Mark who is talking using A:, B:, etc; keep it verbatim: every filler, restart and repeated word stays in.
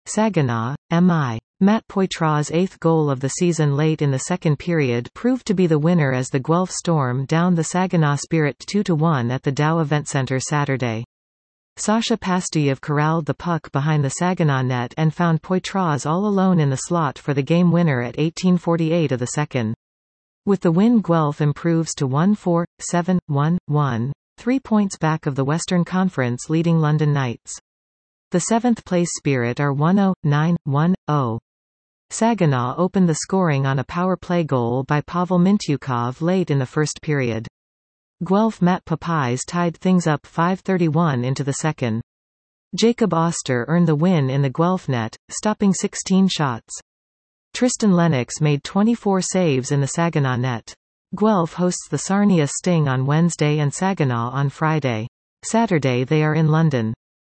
A: Saginaw, M I Matt Poitras's eighth goal of the season late in the second period proved to be the winner as the Guelph Storm downed the Saginaw Spirit two to one at the Dow Event Centre Saturday. Sasha Pastuyev corralled the puck behind the Saginaw net and found Poitras all alone in the slot for the game winner at eighteen forty-eight of the second. With the win, Guelph improves to one four, seven, one, one, three points back of the Western Conference leading London Knights. The seventh-place Spirit are one oh, nine, one, oh. Saginaw opened the scoring on a power play goal by Pavel Mintyukov late in the first period. Guelph Matt Papais tied things up five thirty-one into the second. Jacob Oster earned the win in the Guelph net, stopping sixteen shots. Tristan Lennox made twenty-four saves in the Saginaw net. Guelph hosts the Sarnia Sting on Wednesday and Saginaw on Friday. Saturday they are in London.